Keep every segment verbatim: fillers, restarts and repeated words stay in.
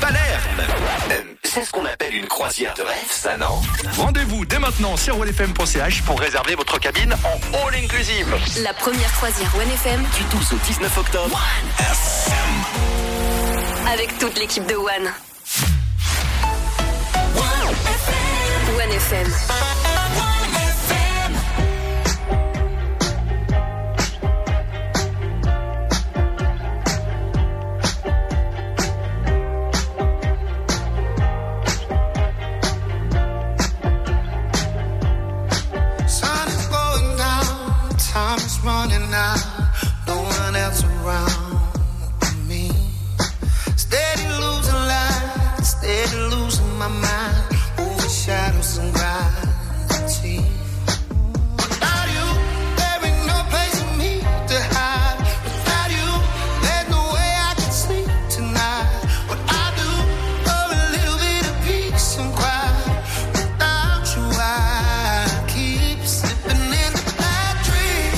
Palerme. Euh, c'est ce qu'on appelle une croisière de rêve, ça, non? Rendez-vous dès maintenant sur one f m point c h pour réserver votre cabine en all inclusive. La première croisière one F M Du douze au dix-neuf octobre. one F M. avec toute l'équipe de One. One F M. Running out, no one else around me. Steady losing light, steady losing my mind. Over shadows and gravity. Without you, there ain't no place for me to hide. Without you, there's no way I can sleep tonight. What I do for a little bit of peace and quiet. Without you, I keep slipping in the bad dreams.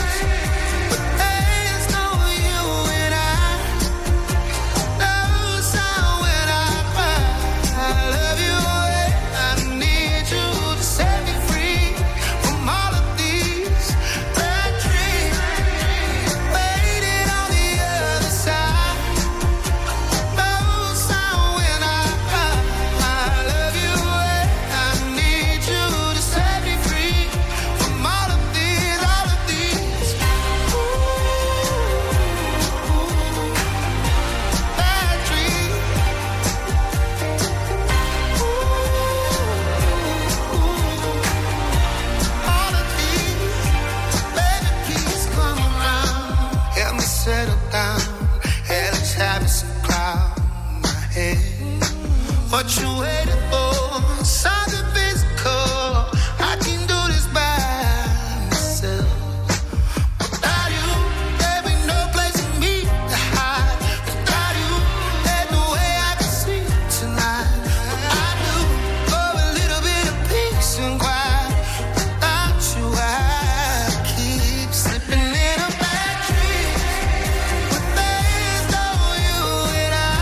What you waiting for? Something physical. I can do this by myself. Without you, there ain't no place for me to hide. Without you, there's no way I can sleep tonight. What I do for a little bit of peace and quiet. Without you, I keep slipping in a bad dream. But there's no you and I.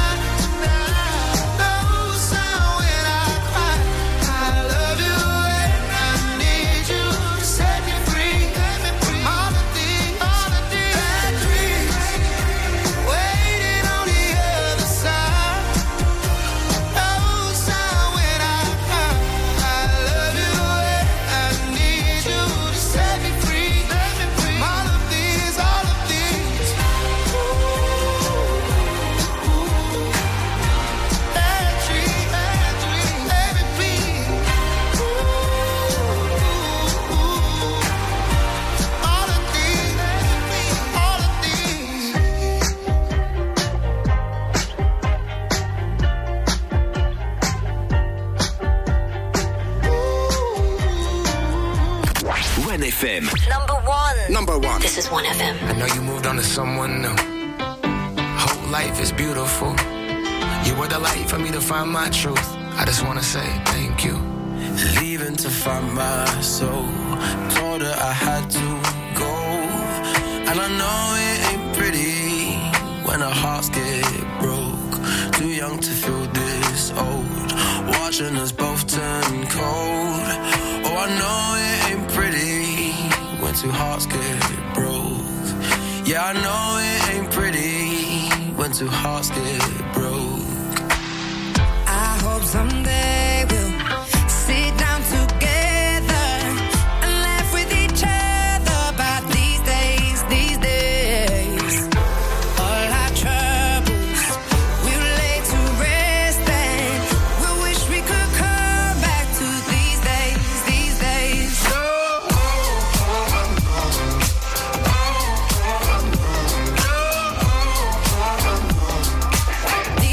one F M. Number one. Number one. This is one F M. I know you moved on to someone new. Whole life is beautiful. You were the light for me to find my truth. I just wanna say thank you. Leaving to find my soul. Told her I had to go. And I know it ain't pretty when our hearts get broke. Too young to feel this old. Watching us both turn cold. Oh, I know it ain't pretty when two hearts get broke. Yeah, I know it ain't pretty when two hearts get broke. I hope someday we'll sit down together and laugh with each other about these days, these days. All our troubles we'll lay to rest and we'll wish we could come back to these days, these days. These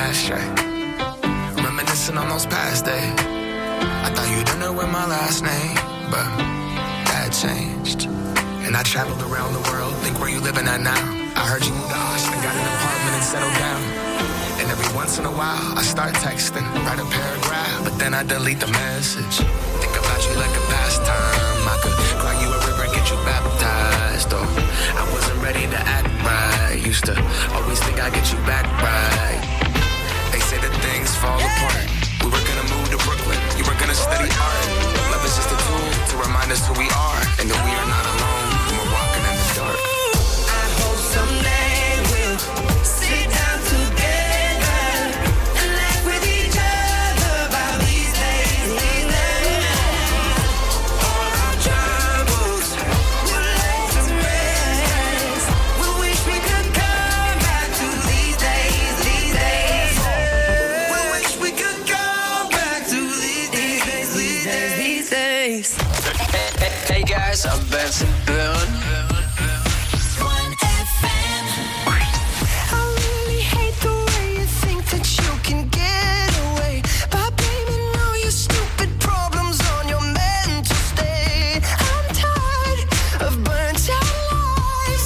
ashtray. Reminiscing on those past days. I thought you'd end up with my last name, but that changed. And I traveled around the world, think where you living at now. I heard you moved to Austin, got an apartment and settled down. And every once in a while, I start texting, write a paragraph, but then I delete the message. Think about you like a pastime. I could cry you a river, get you baptized. Oh, I wasn't ready to act right. Used to always think I'd get you back right. They say that things fall apart. We were gonna move to Brooklyn, you were gonna study art. Love is just a tool to remind us who we are, and that we are not alone when we're walking in the dark. I hope someday we'll sit down together and laugh with each other about these days, these days. All our troubles will lay to rest. We wish we could come back to these days, these days. We wish we could come back to these days, these days, these days. Hey guys, I'm Benson Boone. one F M. I really hate the way you think that you can get away by blaming all your stupid problems on your mental state. I'm tired of burnt out lives.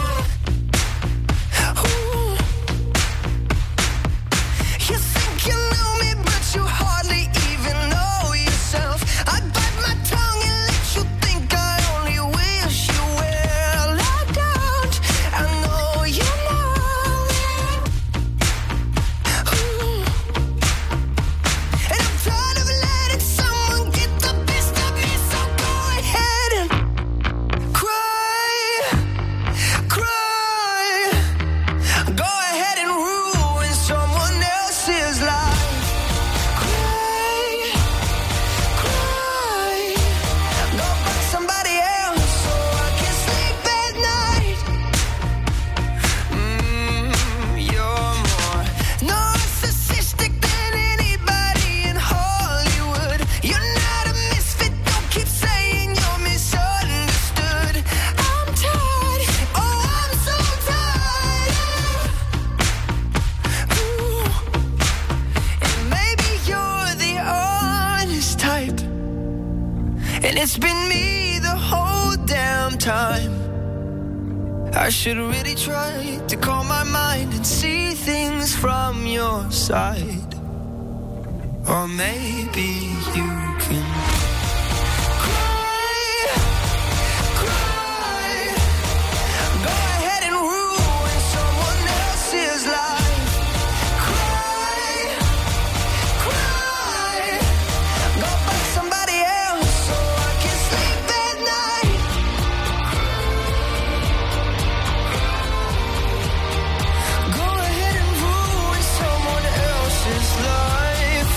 Ooh. You think you know me, but you hardly even know yourself. I bite my tongue and let you think I only wish you well. I don't, I know you know. Ooh. And I'm tired of letting someone get the best of me, so go ahead and cry, cry. Go ahead and ruin someone else's life. Cry, cry. Go find somebody else so I can sleep at night. Mm, you're more narcissistic than anybody in Hollywood. You're not a misfit, don't keep saying you're misunderstood. I'm tired, oh I'm so tired. Ooh. And maybe you're the honest type, and it's been me the whole damn time. I should really try to calm my mind and see things from your side. Or maybe you can cry, cry. Go ahead and ruin someone else's life. Cry, cry. Go find somebody else so I can sleep at night. Go ahead and ruin someone else's life.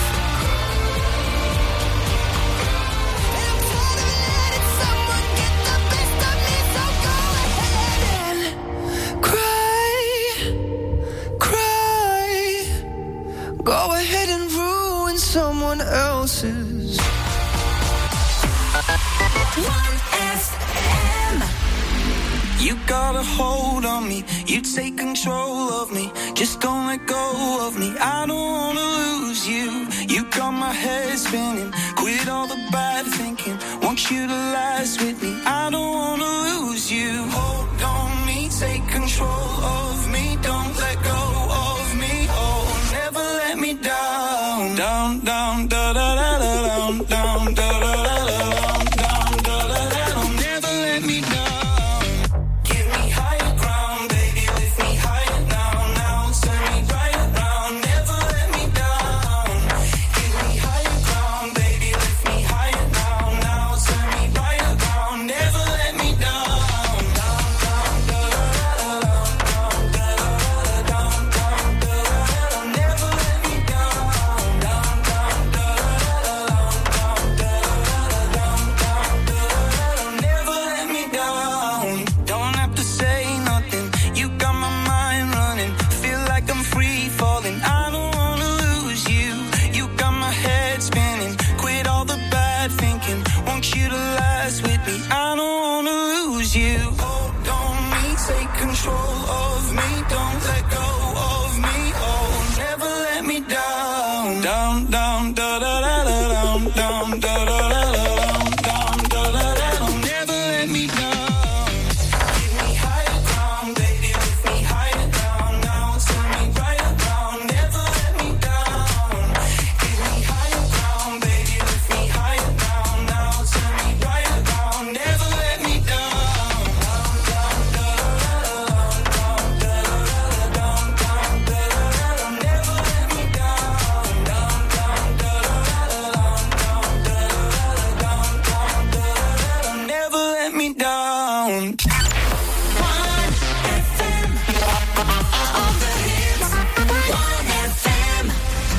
And I'm tired of letting someone get the best of me, so go ahead and cry, cry. Go ahead and ruin someone else's. one F M. You got a hold on me, you take control of me. Just don't let go of me, I don't wanna lose you. You got my head spinning, quit all the bad thinking. Want you to last with me, I don't wanna lose you. Hold on me, take control of me. Don't let go of me, oh, never let me down. Down, down, da da da da, down, down, da da da da, down, da da da da. Never let me down. Give me higher ground, baby, lift me higher now, now. Turn me right around, never let me down. Give me higher ground, baby, lift me higher now, now. Turn me right around, never let me down. Down, down, da da da da, down, da da da da, down, down, da da da da. Never let me down. Down, down, let me down. Down, down, da da da da down, down, da da da da down, down, da da da da. Never let me down. Give me higher ground, baby, lift me higher down. Now turn me right around. Never let me down. Give me higher ground, baby, lift me higher down. Now turn me right around. Never let me down. Down, down, da da da da down, down, da da da da down, down, da da da da. Never let me down. Down, down, da da da da down, down, da da da da down, down, da da da da. Never let me down. one F M. All the hits. one F M.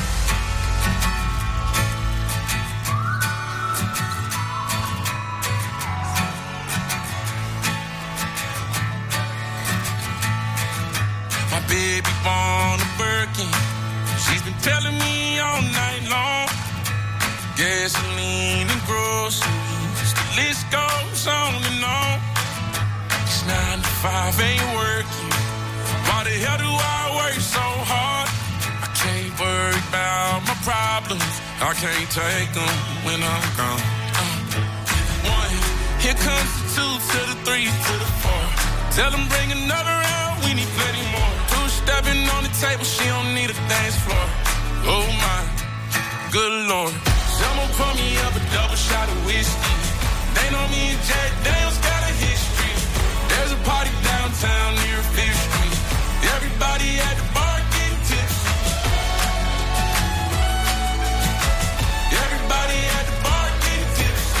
My baby born a Birkin. She's been telling me all night long. Gasoline and groceries. The list goes on and on. It's nine to five, ain't working. Why the hell do I work so hard? I can't worry about my problems. I can't take them when I'm gone. Uh, one, here comes the two to the three to the four. Tell them bring another round, we need plenty more. Two stepping on the table, she don't need a dance floor. Oh my, good lord. Someone pour me up a double shot of whiskey. They know me and Jack Daniels got a history. There's a party downtown near Fifth Street. Everybody at the bar getting tipsy. Everybody at the bar getting tipsy.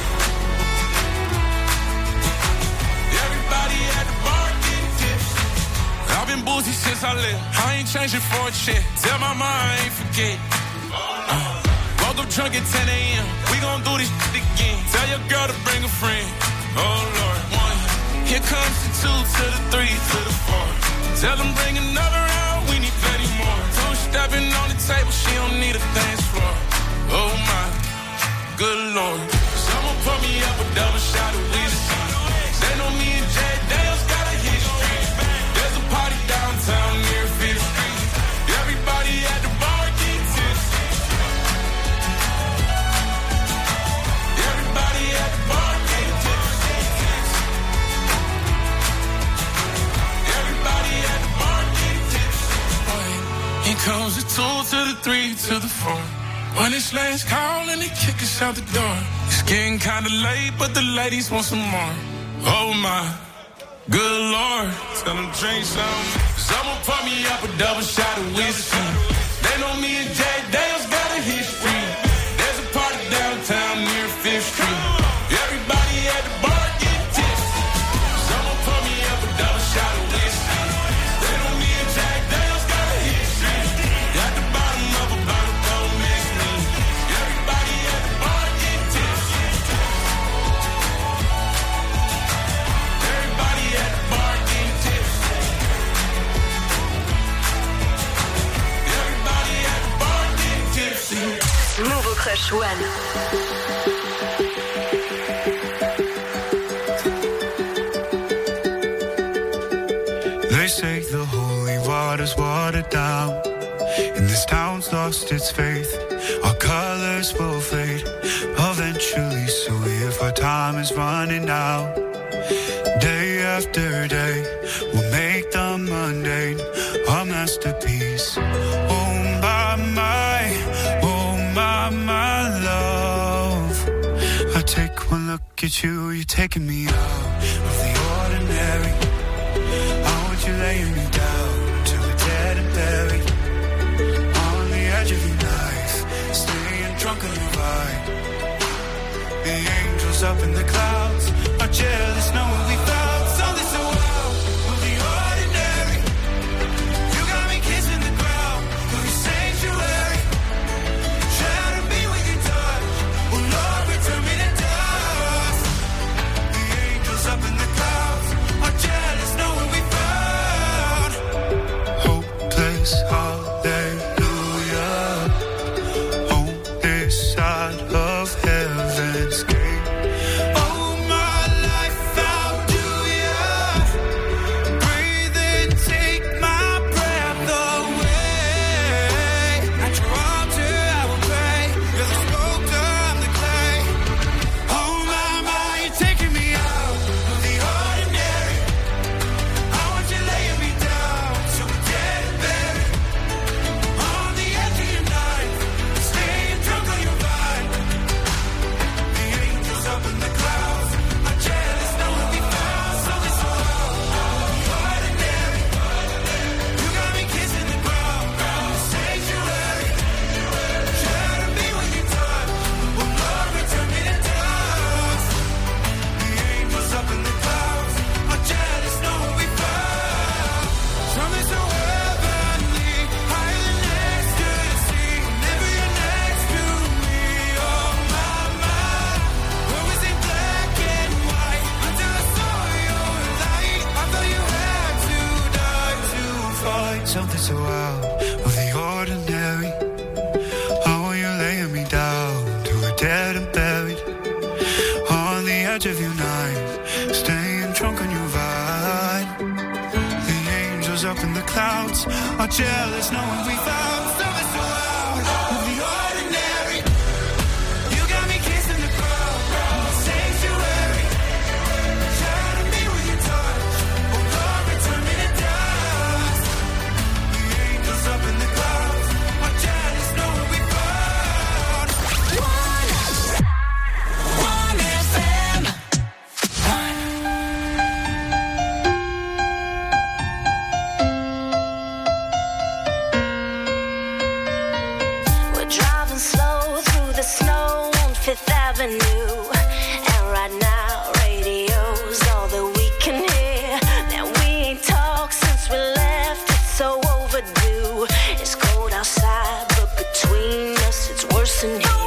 Everybody at the bar getting tipsy. I've been boozy since I left. I ain't changing for a check. Tell my mom I ain't forget. Uh, woke up drunk at ten a.m. We gon' do this shit again. Tell your girl to bring a friend. Oh Lord, one. Here comes the two to the three to the four. Tell them bring another round. We need plenty more. Two stepping on the table. She don't need a dance floor. Oh my, good lord. Someone pour me up a double shot of whiskey. They know me and Jack Daniels got a history. There's a party downtown near Fifth Street. Everybody at the bar getting tipsy. Everybody at the bar getting tipsy. Everybody at the bar getting tipsy. Here comes the two to the three to the four. When it's last call and they kick us out the door. It's getting kinda late, but the ladies want some more. Oh my, good lord. Tell them drink some. Someone pour me up a double shot of whiskey. They know me and Jack Daniels got a history. There's a party downtown near Fifth Street. Everybody at the bar getting tipsy. Someone pour me up a double shot of whiskey. They know me and Jack Daniels got a history. At the bottom of a bottle, don't miss me. Everybody at the bar getting tipsy. Everybody at the bar getting tipsy. Everybody at the bar getting tipsy. Nouveau Crush One. They say the holy water's watered down, and this town's lost its faith. Our colors will fade eventually, so if our time is running out, day after day, we'll make the mundane our masterpiece. Oh my, my, oh my, my love. I take one look at you, you're taking me out of the ordinary. I want you laying me down till we're dead and buried on the edge of your knife, staying drunk on your vibe. The angels up in the clouds are jealous knowing we found something so wild of the ordinary. You got me kissing the ground of your sanctuary. Shatter me with your touch, oh Lord, return me to dust. The angels up in the clouds are jealous knowing we found jealous knowing we found something so out of the ordinary. You got me kissing the crowd in the sanctuary. Shadow me with your touch, oh Lord, return me to dust. The angels up in the clouds, my jealous knowing we found one, one F M. Snow on Fifth Avenue, and right now radio's all that we can hear. Now we ain't talked since we left, it's so overdue. It's cold outside, but between us it's worse than here.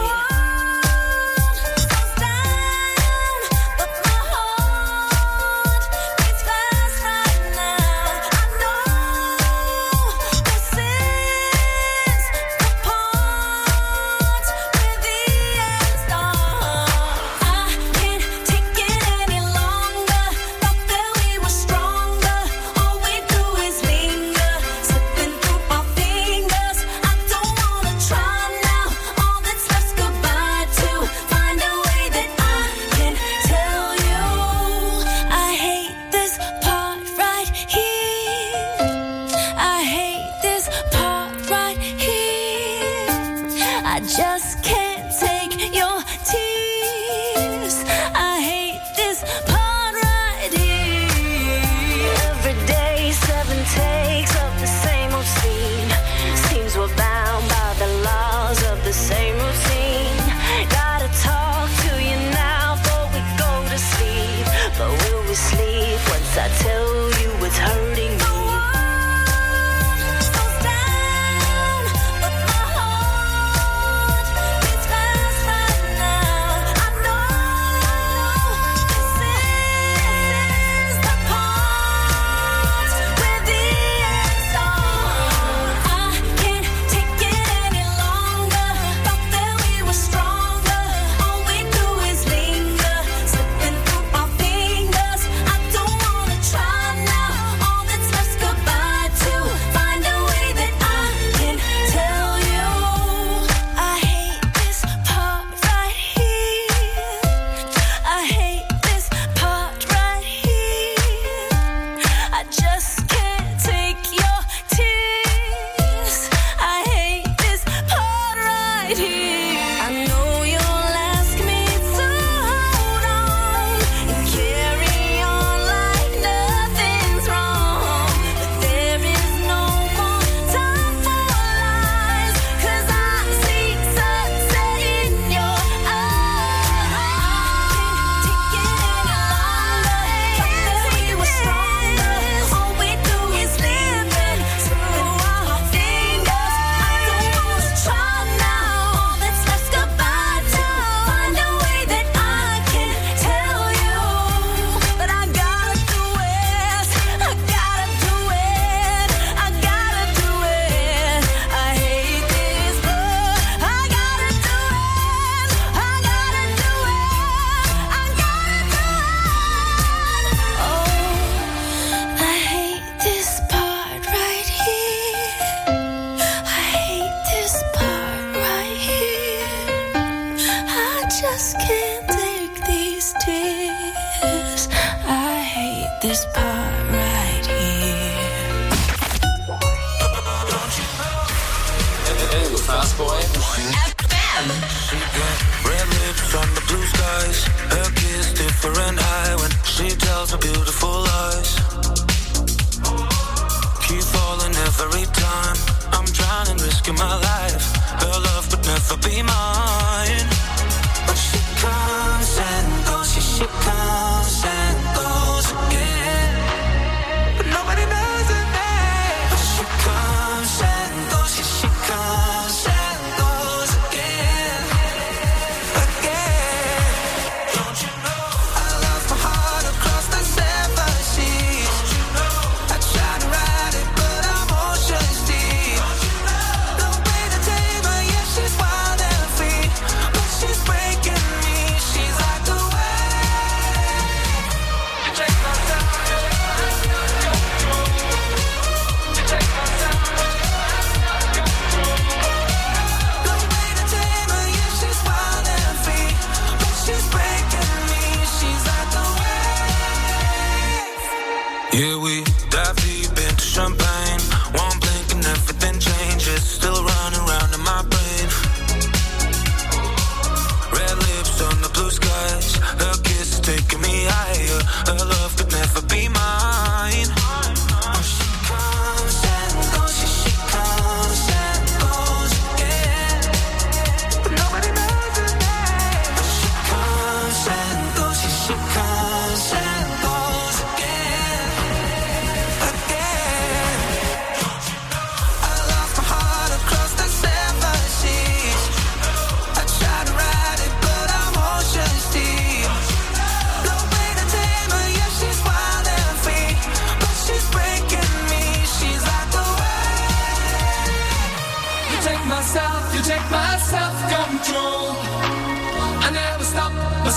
She's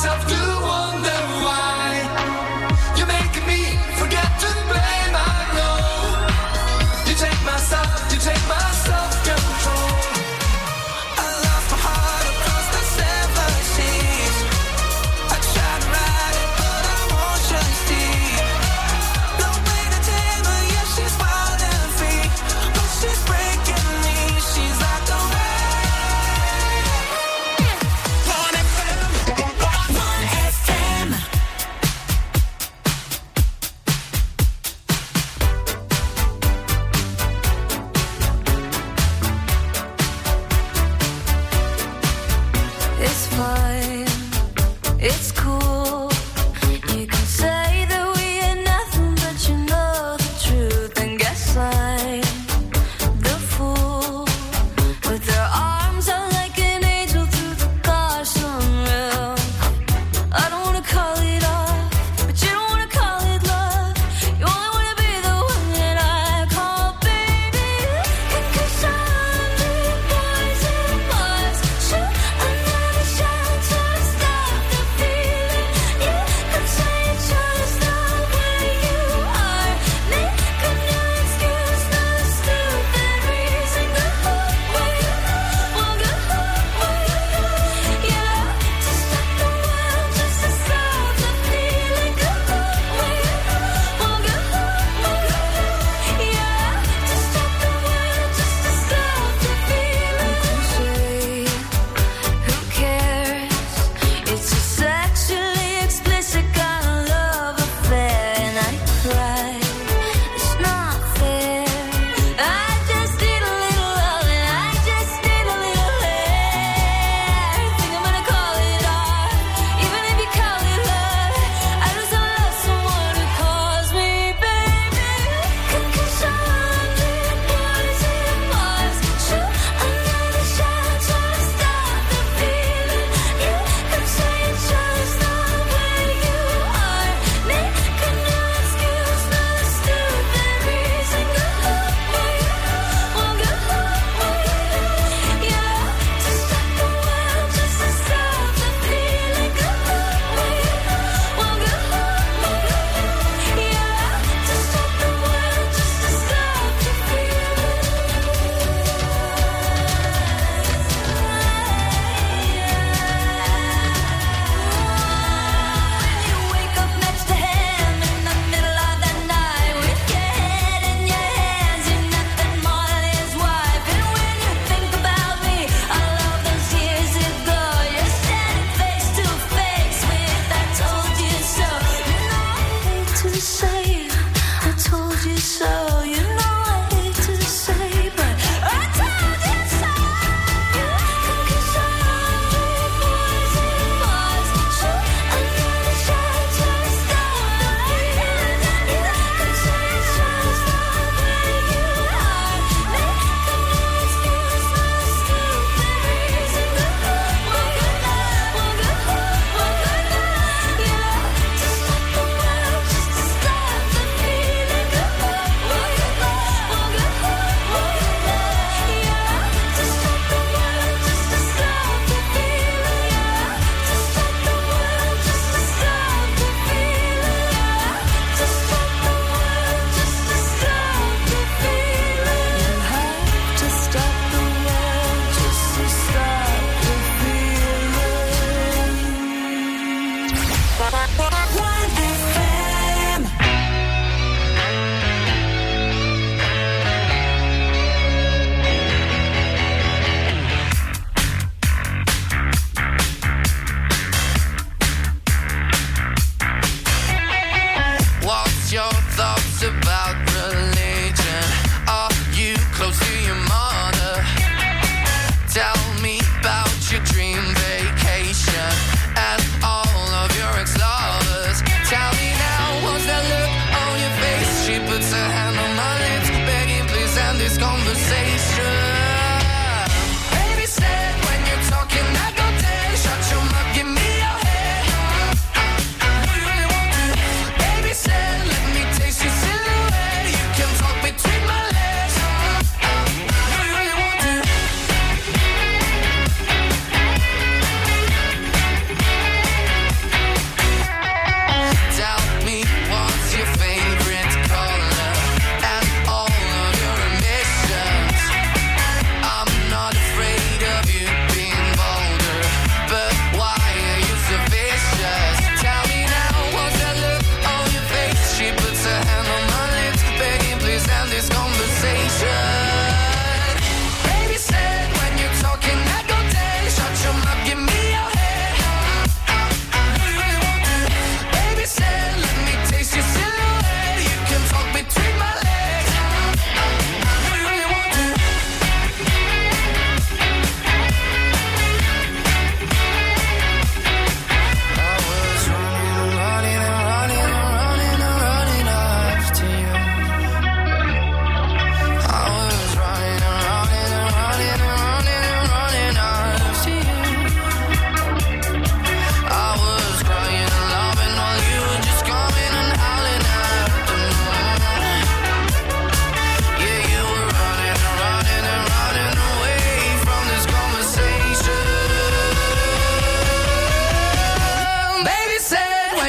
myself to wonder why you're making me forget to blame. I know you take my self, you take my self-control. I lost my heart across the seven seas. I tried to ride it, but I won't just see. No way to tame her, yeah, she's wild and free. But she's breaking me, she's like a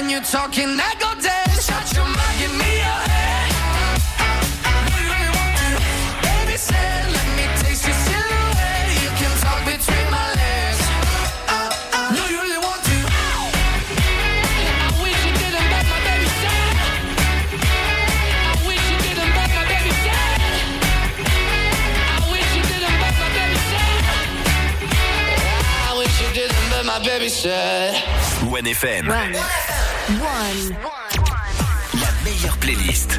when you're talking, I go dead. Shut your mouth, give me your hand. Do you really want to? Baby said, let me taste your silhouette. You can talk between my legs. Uh, uh, do you really want to? I wish you didn't back my baby said. I wish you didn't back my baby said. I wish you didn't back my baby said. I wish you didn't back my baby said. One F M. One. One. La meilleure playlist.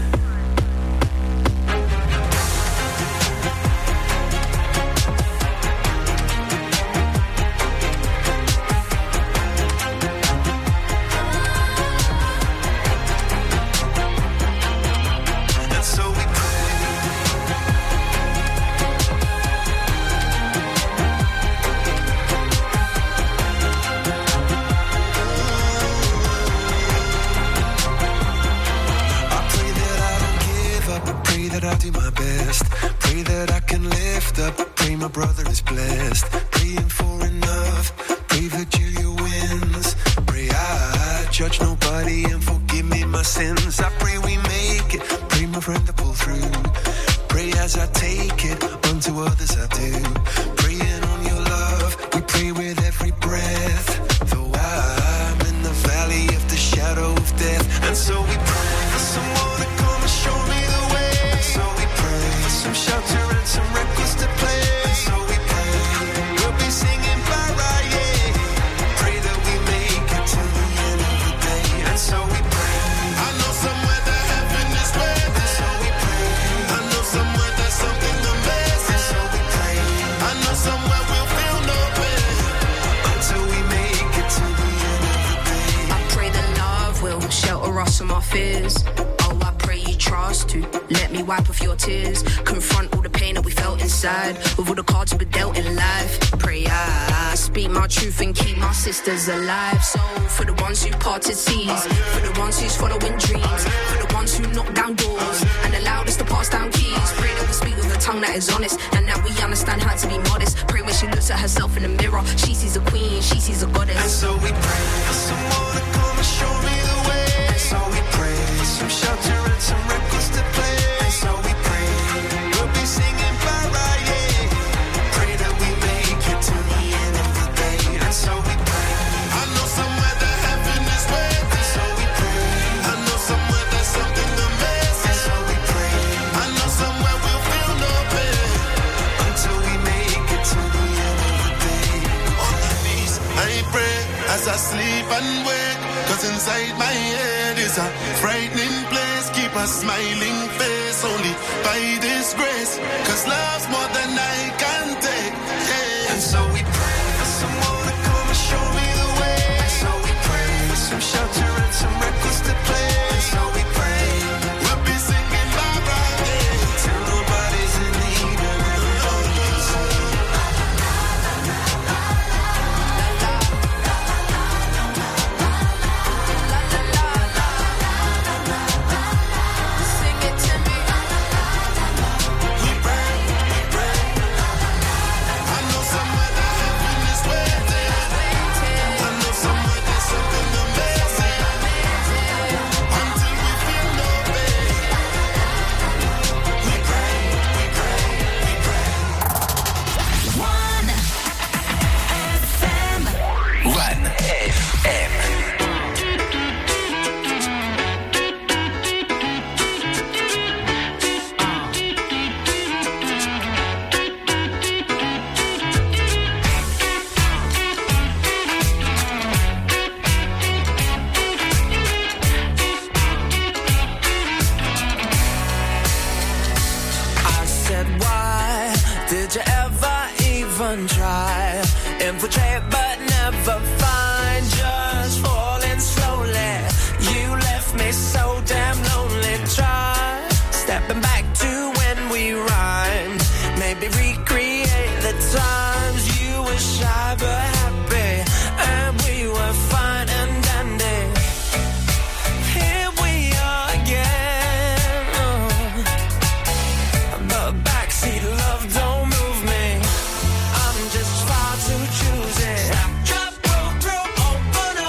I'll do my best. Pray that I can lift up. Pray my brother is blessed. Praying for enough. Pray that Julia wins. Pray I judge nobody and forgive me my sins. I pray we make it. Pray my friend to pull through. Pray as I take it. Unto others I do. Praying on your love. We pray with every breath. Though I'm in the valley of the shadow of death. And so we pray for someone to come and show me the way. So we pray for some shelter and some records to play. And so we pray we'll be singing bye-bye, yeah. Pray that we make it to the end of the day. And so we pray. I know somewhere that heaven is waiting. And so we pray. I know somewhere there's something amazing. And so we pray. I know somewhere we'll feel no pain until we make it to the end of the day. I pray that love will shelter us from our fears. Trust to let me wipe off your tears. Confront all the pain that we felt inside. With all the cards we've been dealt in life. Pray I speak my truth and keep my sisters alive. So for the ones who parted seas, for the ones who's following dreams, for the ones who knock down doors and allowed us to pass down keys. Pray that we speak with a tongue that is honest and that we understand how to be modest. Pray when she looks at herself in the mirror, she sees a queen, she sees a goddess. And so we pray for someone to come and show me the way. And so we pray for some shelter and some records to play. And so we pray we'll be singing bye-bye, yeah. Pray that we make it to the end of the day. And so we pray. I know somewhere that heaven is waiting. And so we pray. I know somewhere there's something amazing. And so we pray. I know somewhere we'll feel no pain until we make it to the end of the day. On my knees I pray as I sleep and wake. Cause inside my head is a frightening place. Keep a smiling face only by this grace. Cause love's more than I can take, yeah. And so we pray for someone to come and show me the way. And so we pray for some shelter and some records to play. And so we pray we'll be singing bye-bye, yeah. Till nobody's in need and everybody can sing. Infiltrate but never find. Just falling slowly. You left me so damn lonely. Try stepping back to when we rhymed. Maybe recreate the times you were shy but happy, and we were fine and dandy. Here we are again. Oh. But backseat love don't move me. I'm just far too choosy. Drop, roll through, open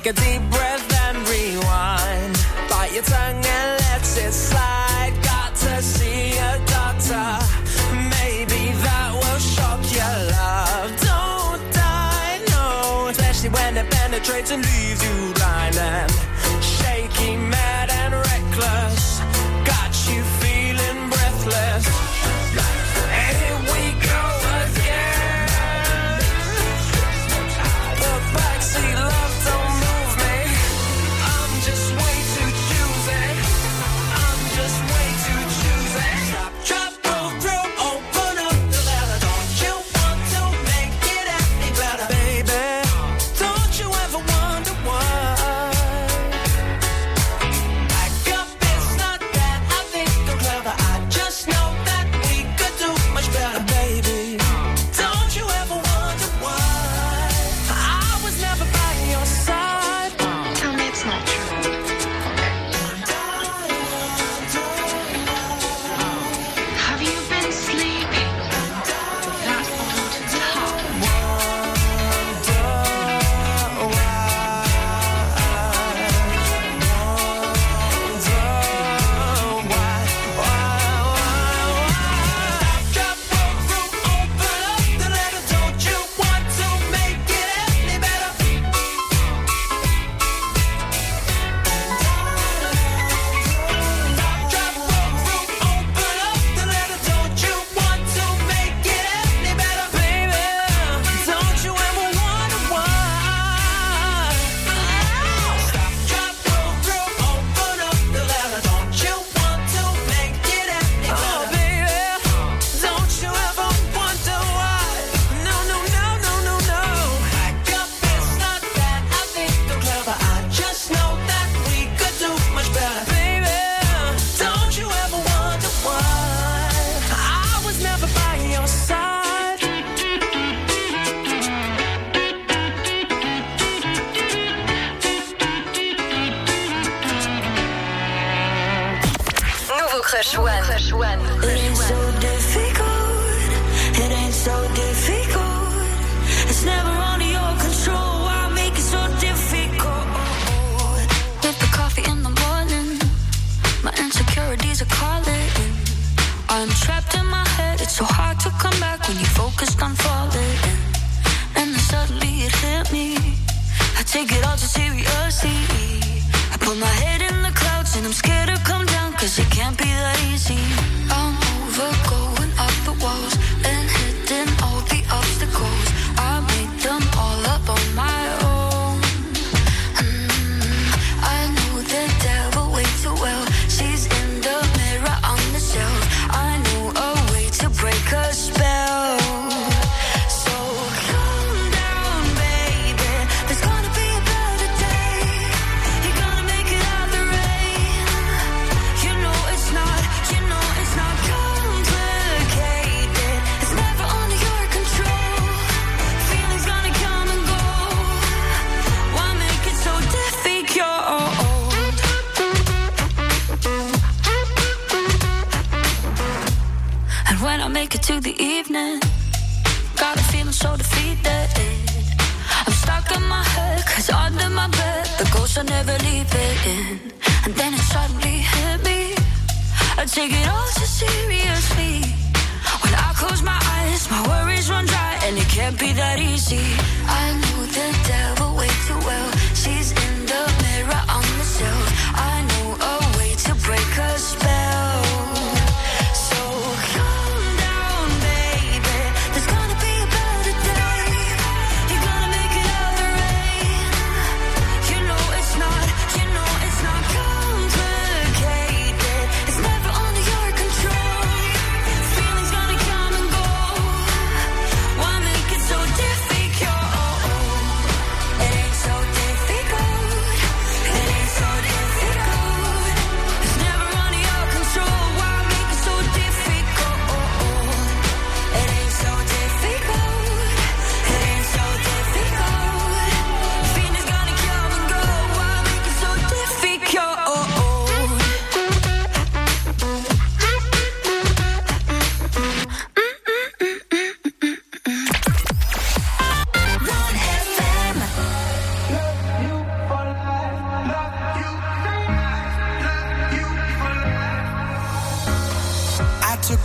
Take a deep breath and rewind. Bite your tongue and let it slide. Got to see a doctor. Maybe that will shock your love. Don't die, no. Especially when it penetrates and leaves you blind and shaky, mad and reckless. Got you feeling breathless. Here we go again. The backseat love don't move me. I'm just way too choosy. I'm just way too choosy. Stop, drop, roll through, open up the letter. Don't you want to make it any better, baby? Don't you ever wonder why? Back up, it's not that I think I'm clever. I just know that we could do much better, baby. Don't you ever wonder why? I was never by your side. Tell me it's not true. Have you been sleeping with that old top? Drop, roll through, open up the letter. Don't you want to make it any better? Drop, roll through, open up the letter. Don't you want to make it any better, baby? Don't you ever wonder why? Stop, drop, roll through, open up the letter. Don't you want to make it any better? Oh, baby, don't you ever wonder why? No, no, no, no, no, no. Back up, it's not that I think I'm clever. I just know that we could do much better, baby. Don't you ever wonder why? I was never by your side. Nouveau Crush One. Crush One. It ain't so difficult. It ain't so difficult. It's never under your control. Why make it so difficult? With the coffee in the morning, my insecurities are calling. I'm trapped in my head, it's so hard to come back when you're focused on falling. And then suddenly it hit me, I take it all too seriously. I put my head in the clouds and I'm scared to come down, cause it can't be that easy. I'm over going up the walls and hitting all the obstacles. I made them all up on my own. Mm, I know the devil way too well. She's in the mirror on the shelf. I know a way to break her spell. So calm down, baby. There's gonna be a better day. You're gonna make it out the rain. You know it's not, you know it's not complicated. It's never under your control. Feelings gonna come and go. Why make it so difficult? And when I make it to the evening, got a feeling so defeated. I'm stuck in my head, cause under my bed, the ghosts are never leaving. And then it suddenly hit me, I take it all so seriously. When I close my eyes, my worries run dry, and it can't be that easy. I know the devil way too well. She's in the mirror on the shelf. I know a way to break her spell. So calm down, baby. There's gonna be a better day. You're gonna make it out the rain. You know it's not, you know it's not complicated. It's never under your control. Feelings gonna come and go. Why make it so difficult? It ain't so difficult.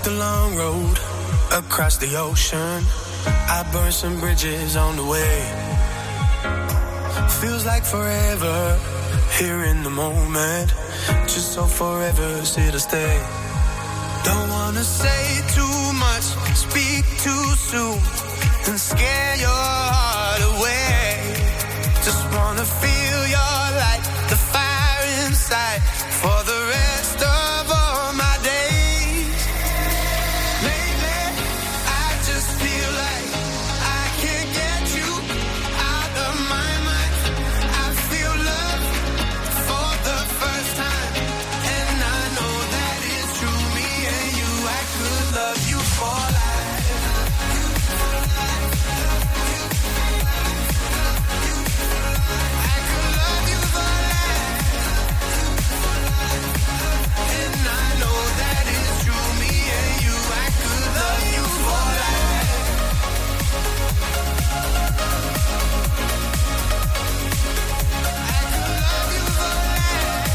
a long road across the ocean. I burned some bridges on the way. Feels like forever here in the moment. Just so forever still to stay. Don't wanna say too much, speak too soon, and scare your heart away. Just wanna feel your light, the fire inside, for the rest of all my days. Lately, I just feel like I can't get you out of my mind. I feel love for the first time, and I know that is true. Me and you, I could love you for life. I could love you for life. And I know that is true. Me and you, I could love you for life. I could love you for life.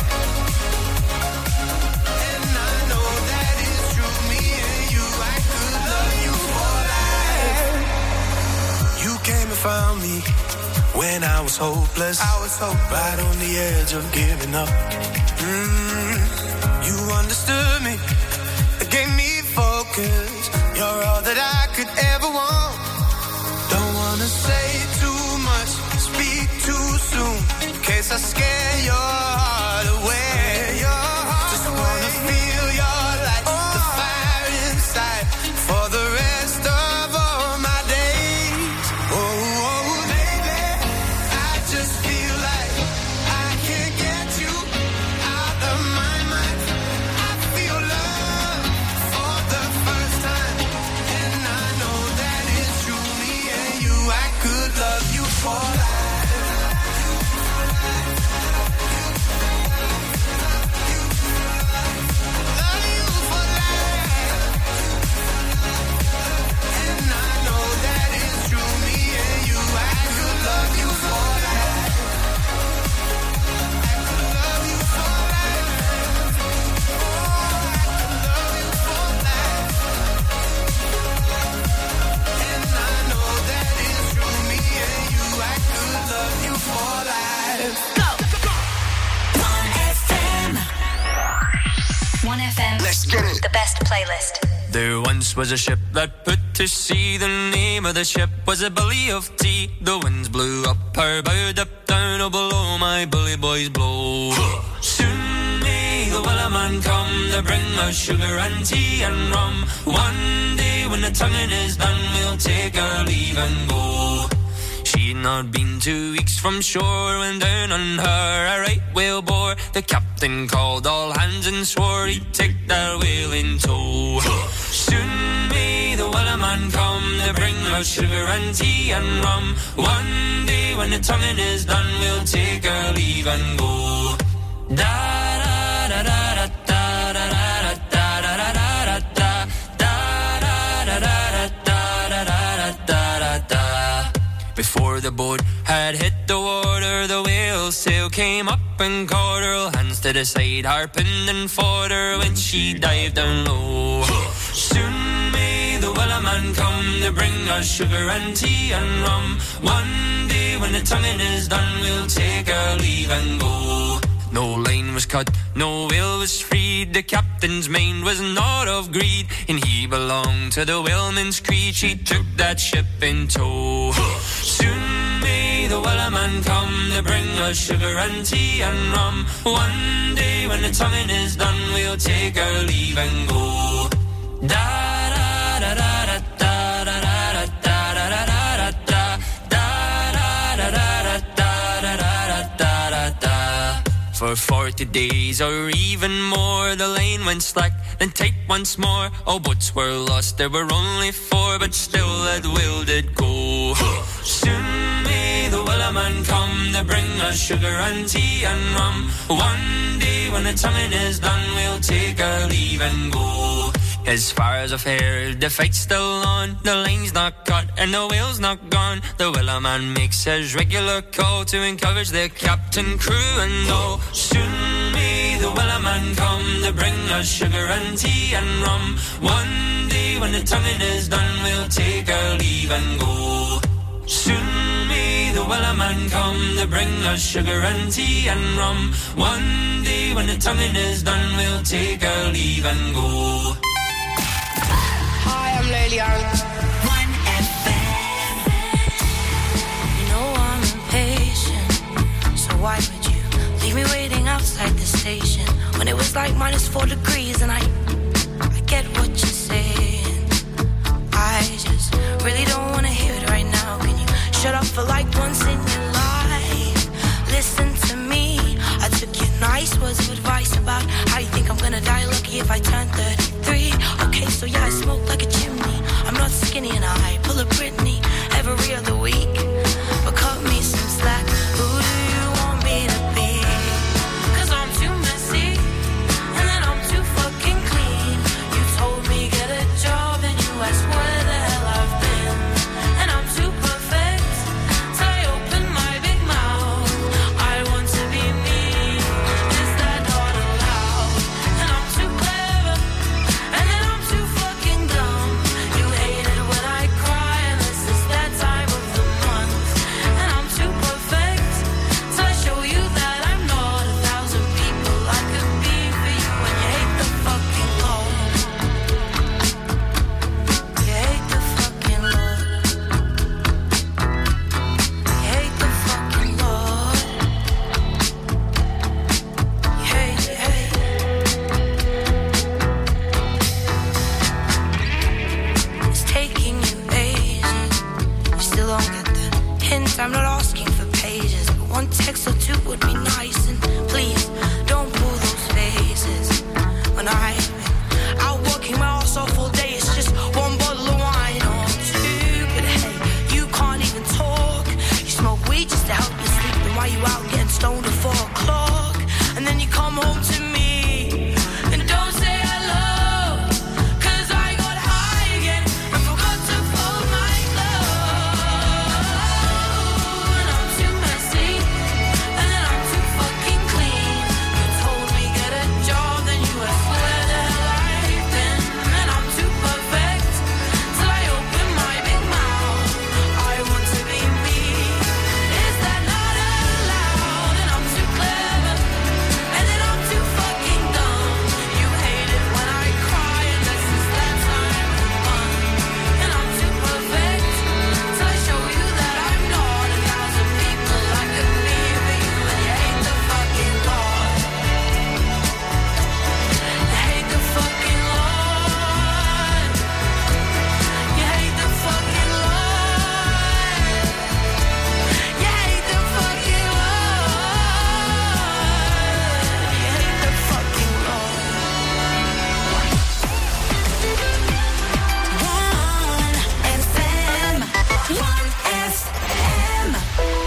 And I know that is true. Me and you, I could love you for life. You came and found me when I was hopeless. I was hopeless. Right on the edge of giving up. Mm, you understood me, gave me focus. You're all that I could ever want. Don't wanna say too much, speak too soon, in case I scare your heart away. Just wanna feel your light, the fire inside, for the rest of all my days. Oh, oh, baby, I just feel like I can't get you out of my mind. I feel love for the first time, and I know that it's true. Me and you, I could love you for life. Love you for life. And I know that it's true. Me and you, I could love you for life. I could love you for life. Oh, I could love you for life. And I know that it's true. Me and you, I could love you for life. Go! one F M. one F M. Let's get it. The best playlist. There once was a ship that put to sea. The name of the ship was a Billy of Tea. The winds blew up her bow, up down, oh below my bully boys blow. Soon may the Wellerman come to bring us sugar and tea and rum. One day when the tonguing is done, we'll take our leave and go. She'd not been two weeks from shore when down on her a right whale bore. The captain called all hands and swore he'd take that whale in tow. Soon may the Wellerman come to bring us sugar and tea and rum. One day when the tonguing is done, we'll take our leave and go. Da da da da da da da da da da da da da da da da da da. Before the boat had hit the water, the whale's sail came up and caught her. Hands to the side, harping and fought her when she dived down low. Soon may the Wellerman come to bring us sugar and tea and rum. One day when the tonguing is done, we'll take our leave and go. No line was cut, no whale was freed. The captain's mind was not of greed, and he belonged to the whaleman's creed. She took that ship in tow. Soon may the Wellerman come to bring us sugar and tea and rum. One day when the tonguing is done, we'll take our leave and go. Da da da da da da da da da da da da da da da da da da. For forty days or even more, the lane went slack, then tight once more. All boats were lost, there were only four, but still that whale did go. Soon may the Wellerman come to bring us sugar and tea and rum. One day when the tonguing is done, we'll take our leave and go. As far as I've heard, the fight's still on. The line's not cut and the whale's not gone. The Wellerman makes his regular call to encourage the captain, crew and all. Soon may the the weller man come to bring us sugar and tea and rum. One day when the tonguing is done, we'll take our leave and go. Soon may the weller man come to bring us sugar and tea and rum. One day when the tonguing is done, we'll take our leave and go. Hi, I'm Lily Young. one F M. You know I'm impatient, so why would you leave me waiting outside the station when it was like minus four degrees? And I, I get what you're saying. I just really don't want to hear it right now. Can you shut up for like once in your life? Listen to me. I took your nice words of advice about how you think I'm gonna die lucky if I turn thirty-three. Okay, so yeah, I smoke like a chimney. I'm not skinny and I pull a Britney every other week. But cut me some slack. Who do you want me to be? Cause I'm too messy and then I'm too fucking clean. You told me get a job and you asked where the hell I've been. And I'm too perfect, so I open my big mouth. I want to be me, is that not allowed? And I'm too clever, and then I'm too fucking dumb. You hate it when I cry, and this is that time of the month. And I'm too perfect, so I show you that I'm not a thousand people I could be for you. And you hate the fucking law. You hate the fucking law. You hate the fucking law. You hate, you hate. It's taking you ages. You still don't get the hint. I'm not asking for pages, but one text or two would be nice. And please don't pull those faces. When I've been out working my ass off all day, it's just one bottle of wine or two. But hey, you can't even talk. You smoke weed just to help you sleep. And why you out getting stoned at four o'clock? And then you come home to me and don't say hello. Cause I got high again and forgot to fold my clothes. And I'm too messy and then I'm too fucking clean. You told me get a job, then you asked where the hell I've been. And I'm too perfect, till I open my big mouth. I want to be me, is that not allowed? And I'm too clever, and then I'm too fucking dumb. You hate it when I cry, and this is that time of the month. And I'm too perfect, till I show you that I'm not a thousand people I could be for you. And you hate the fucking law. You hate the fucking law. You hate the fucking law. You hate the fucking law. You hate the fucking law. one F M. one F M.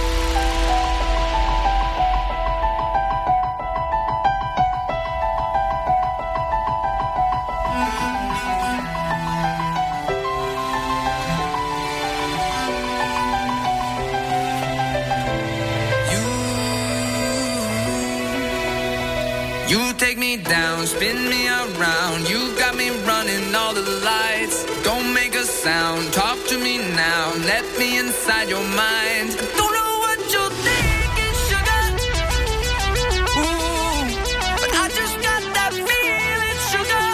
You take me down, spin me around. You got me running all the lights. Don't make a sound, talk to me now. Let me inside your mind. I don't know what you're thinking, sugar. Ooh, but I just got that feeling, sugar.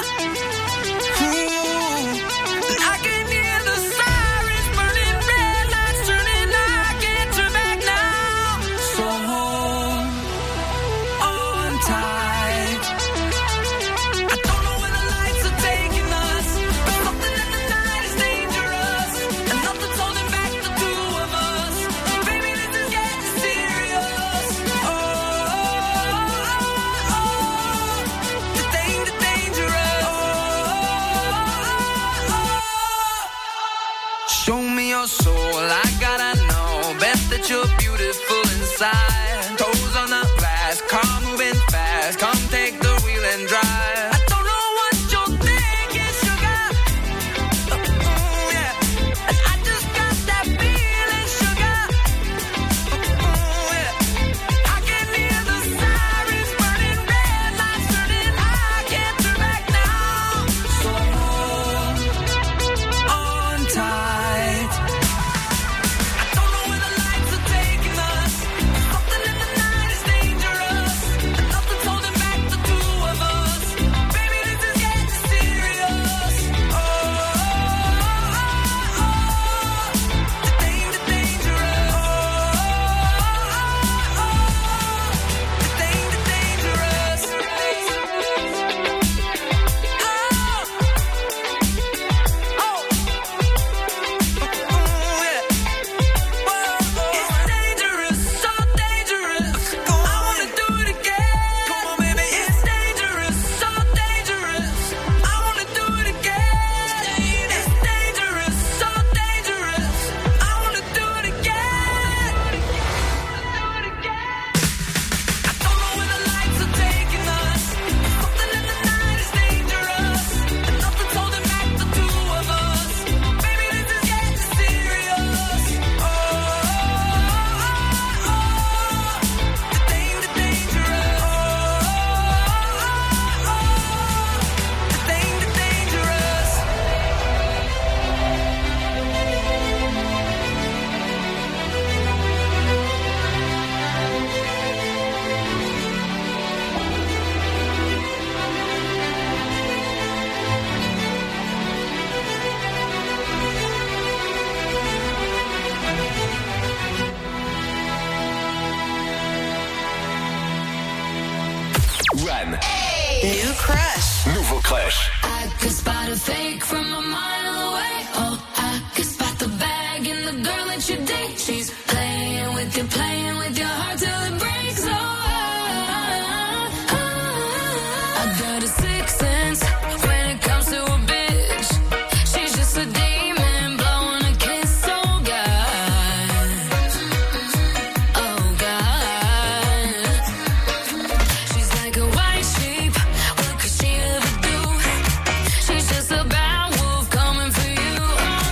Ooh, and I can hear the sirens burning, red lights turning. I can't turn back now. So hold on tight. I don't know where the lights are taking us, but something in the night is dangerous, and nothing's holding back the two of us. Baby, this is getting serious. Oh, oh, oh, oh. The danger, dangerous. Oh, oh, oh. Show me your soul, I gotta know. Best that you're beautiful inside. Toes on the glass, car moving fast. One. New crush. Nouveau crush. I could spot a fake from a mile away. Oh, I could spot the bag in the girl that you date. She's playing with you, playing with your heart till it breaks. Oh, I, I, I got a sixth sense when it comes to a bitch. She's just a demon blowing a kiss. Oh God, oh God. She's like a white sheep. What could she ever do? She's just a bad wolf coming for you. Oh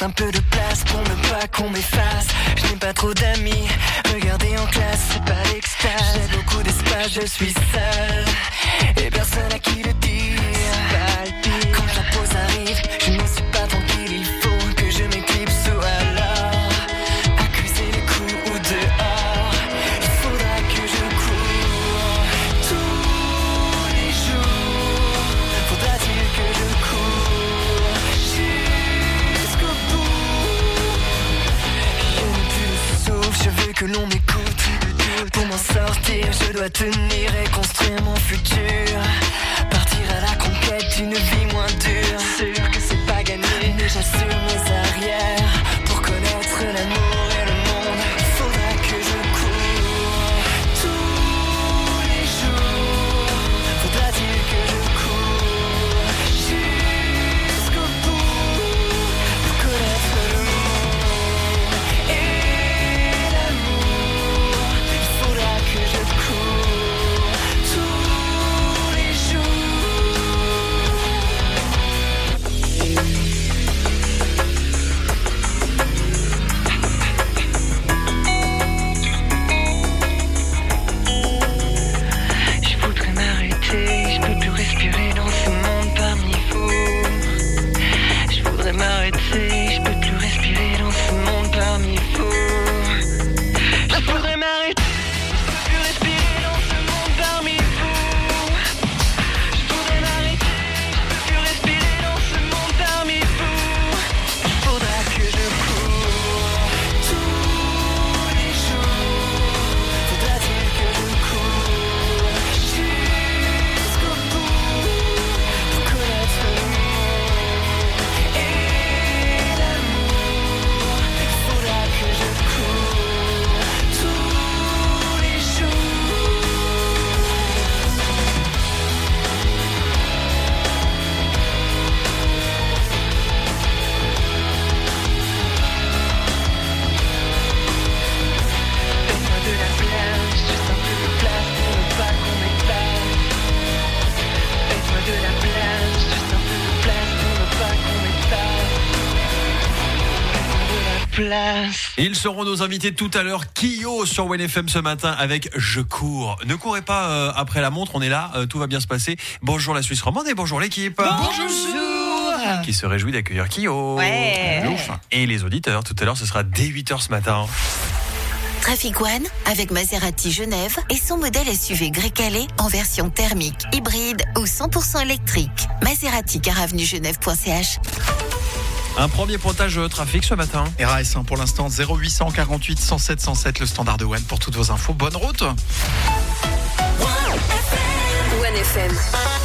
un peu de place pour ne pas qu'on m'efface. Je n'ai pas trop d'amis, regardez en classe, c'est pas l'extase. J'ai beaucoup d'espace, je suis seul, et personne à qui le dire. Quand la pause arrive, je ne suis pas tranquille, il faut que je m'éclipse ou alors accuser les coups ou dehors. Il faudra que je cours tous les jours. Faudra-t-il que je cours jusqu'au bout? Je n'ai plus de souffle, je veux que l'on m'écoute. Pour m'en sortir, je dois tenir et construire mon futur. Partir à la conquête d'une vie moins dure. Sûr que c'est pas gagné, mais j'assure mes arrières. Pour connaître l'amour et le monde, il faudra que je cours tous les jours. Faudra-t-il que je cours jusqu'au bout pour connaître le monde et l'amour? Il faudra que je cours tous les jours. Je voudrais m'arrêter, je peux plus respirer dans ce monde parmi vous. Je voudrais m'arrêter, je peux plus respirer dans ce monde parmi vous. Je voudrais m'arrêter, je peux plus respirer dans ce monde parmi vous. Je voudrais m'arrêter, je peux plus respirer dans ce monde parmi vous. Il faudra que je cours tous les jours. Faudra-t-il que je cours jusqu'au bout pour connaître le monde et l'amour? Il faudra que je cours tous les jours. Faites-moi de la place, juste un peu de place pour ne pas qu'on m'étale. Faites-moi de la place, juste un peu de place pour ne pas qu'on m'étale. Faites-moi de la place. Ils seront nos invités tout à l'heure. Kyo sur W N F M ce matin avec Je cours. Ne courez pas euh, après la montre, on est là, euh, tout va bien se passer. Bonjour la Suisse romande et bonjour l'équipe. Bonjour. Qui se réjouit d'accueillir Kyo. Ouais. Ouf. Et les auditeurs, tout à l'heure, ce sera dès huit heures ce matin. Trafic One avec Maserati Genève et son modèle S U V Grey Calais en version thermique, hybride ou cent pour cent électrique. Maserati gare avenue genève point c h. Un premier pointage euh, trafic ce matin. R A S un pour l'instant, zéro huit cent quarante-huit cent sept cent sept, le standard de One pour toutes vos infos. Bonne route. One F M.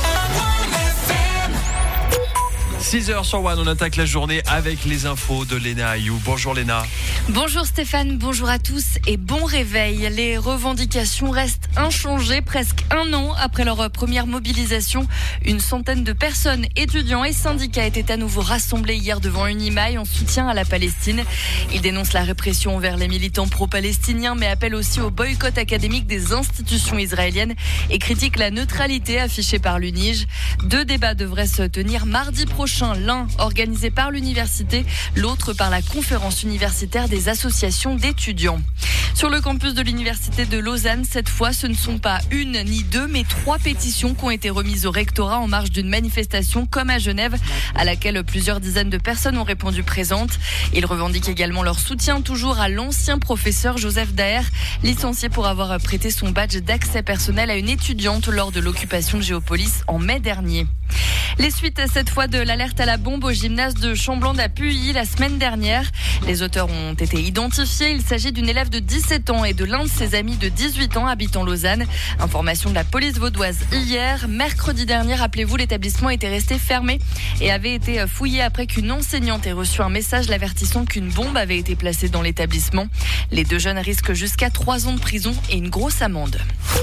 six heures sur One, on attaque la journée avec les infos de Léna Ayou. Bonjour Léna. Bonjour Stéphane, bonjour à tous et bon réveil. Les revendications restent inchangées presque un an après leur première mobilisation. Une centaine de personnes, étudiants et syndicats étaient à nouveau rassemblés hier devant une imaille en soutien à la Palestine. Ils dénoncent la répression envers les militants pro-palestiniens mais appellent aussi au boycott académique des institutions israéliennes et critiquent la neutralité affichée par l'U N I G. Deux débats devraient se tenir mardi prochain. L'un organisé par l'université, l'autre par la conférence universitaire des associations d'étudiants. Sur le campus de l'université de Lausanne, cette fois, ce ne sont pas une ni deux, mais trois pétitions qui ont été remises au rectorat en marge d'une manifestation comme à Genève, à laquelle plusieurs dizaines de personnes ont répondu présentes. Ils revendiquent également leur soutien toujours à l'ancien professeur Joseph Daher, licencié pour avoir prêté son badge d'accès personnel à une étudiante lors de l'occupation de Géopolis en mai dernier. Les suites cette fois de l'alerte à la bombe au gymnase de Chamblanc-d'Apuy la semaine dernière. Les auteurs ont été identifiés. Il s'agit d'une élève de dix-sept ans et de l'un de ses amis de dix-huit ans habitant Lausanne. Information de la police vaudoise hier. Mercredi dernier, rappelez-vous, l'établissement était resté fermé et avait été fouillé après qu'une enseignante ait reçu un message l'avertissant qu'une bombe avait été placée dans l'établissement. Les deux jeunes risquent jusqu'à trois ans de prison et une grosse amende.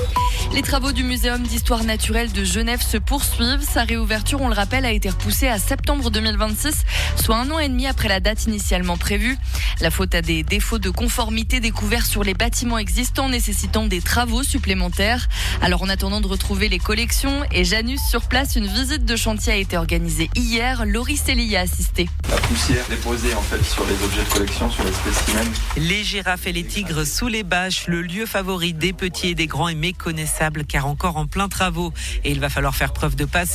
Les travaux du Muséum d'histoire naturelle de Genève se poursuivent. Sa réouverture, on le rappelle, a été repoussée à septembre deux mille vingt-six, soit un an et demi après la date initialement prévue. La faute à des défauts de conformité découverts sur les bâtiments existants nécessitant des travaux supplémentaires. Alors en attendant de retrouver les collections et Janus sur place, une visite de chantier a été organisée hier. Laurie Célie y a assisté. La poussière déposée en fait sur les objets de collection, sur les spécimens. Les girafes et les tigres sous les bâches, le lieu favori des petits et des grands est méconnaissable car encore en plein travaux. Et il va falloir faire preuve de patience.